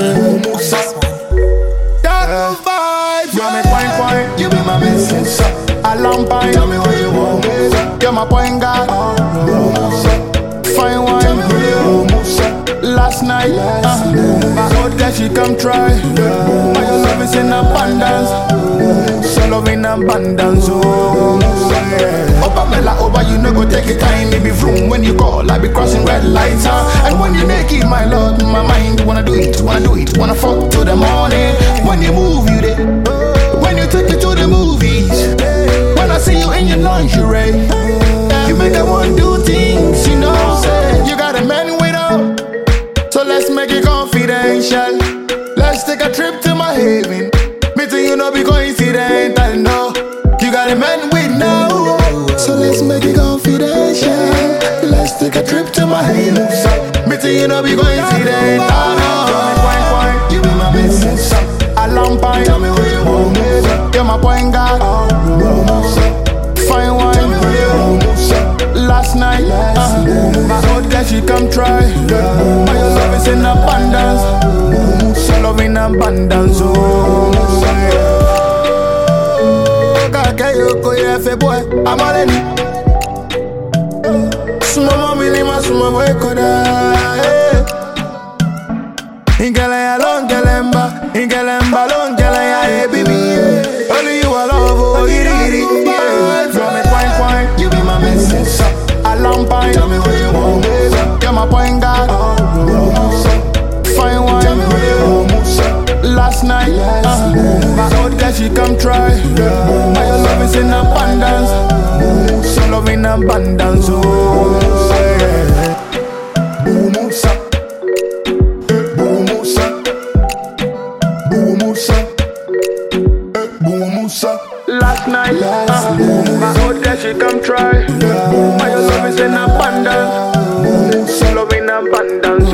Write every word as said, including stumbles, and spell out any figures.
Dark vibes, you make wine point. You be my message. A long pine. Tell me what you want. You're my point guard. Fine wine. Last night, uh, my old girl she come try. My love is in abundance. So love in abundance. Oh, yeah. Opa mela over, you no go take it time. Maybe vroom when you call, I be crossing red lights. Huh? And when you make it, my lord, my mind wanna do it, wanna do it, wanna fuck till the morning. When you move, you there. When you take it to the movies. When I see you in your lingerie, you make that one do things, you know. You got a man without. So let's make it confidential. Let's take a trip to my haven. Me too, you know, be coincidental. No, you got a man with now. So let's make it confidential. Let's take a trip to my haven. Me too, you know, be coincidental. No, you be my business. A long pine. Tell me what you want. You're my point guard. Fine wine. Last night, uh, my old girl she come try. My love is in abundance. So love in abundance. Oh, kaka yoko yefe boy, I'm all in it. Suma mami lima suma boy koda. Ingele ya long gelemba, ingelemba long gele ya baby. Only you I love, oh giri giri. From me point point, you be my message. A long pine, tell me what you want. You're my point guard. Fine wine. Last night, uh, my old girl she come try. My love is in abundance. So love in abundance. Oh, yeah. Bumusa, bumusa, bumusa, bumusa. Last night, uh, my old girl she come try. My love is in abundance. So love in abundance.